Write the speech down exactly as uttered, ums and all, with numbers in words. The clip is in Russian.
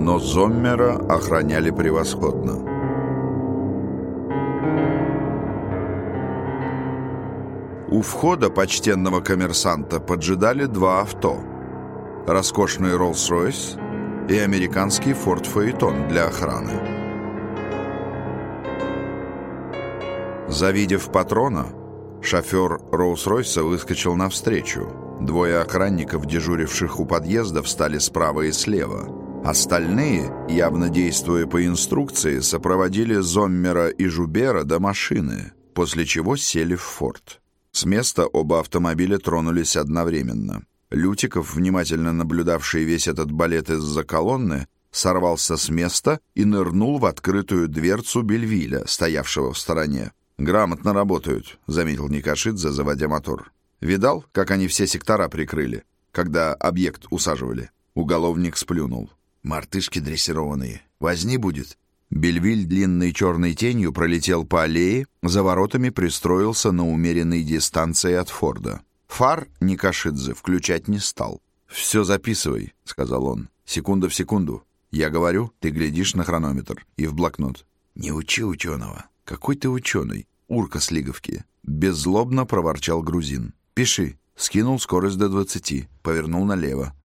но Зоммера охраняли превосходно. У входа почтенного коммерсанта поджидали два авто. Роскошный Роллс-Ройс и американский Форд-Фаэтон для охраны. Завидев патрона, шофер Роллс-Ройса выскочил навстречу. Двое охранников, дежуривших у подъезда, встали справа и слева. Остальные, явно действуя по инструкции, сопроводили Зоммера и Жубера до машины, после чего сели в Форд. С места оба автомобиля тронулись одновременно. Лютиков, внимательно наблюдавший весь этот балет из-за колонны, сорвался с места и нырнул в открытую дверцу Бельвиля, стоявшего в стороне. «Грамотно работают», — заметил Никошидзе, заводя мотор. «Видал, как они все сектора прикрыли, когда объект усаживали?» Уголовник сплюнул. «Мартышки дрессированные. Возни будет». Бельвиль длинной черной тенью пролетел по аллее, за воротами пристроился на умеренной дистанции от Форда. Фар Никошидзе включать не стал. «Все записывай», — сказал он. «Секунда в секунду. Я говорю, ты глядишь на хронометр и в блокнот». «Не учи ученого». «Какой ты ученый? Урка с Лиговки». Беззлобно проворчал грузин. «Пиши». Скинул скорость до двадцати, повернул налево.